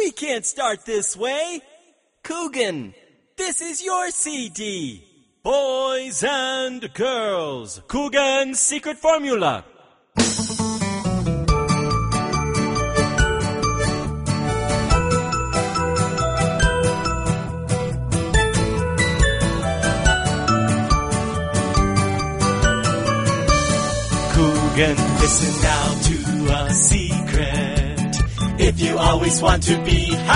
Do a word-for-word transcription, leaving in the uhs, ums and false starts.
We can't start this way. Coogan, this is your C D. Boys and girls, Coogan's secret formula. Coogan, listen now to a secret. If you always want to be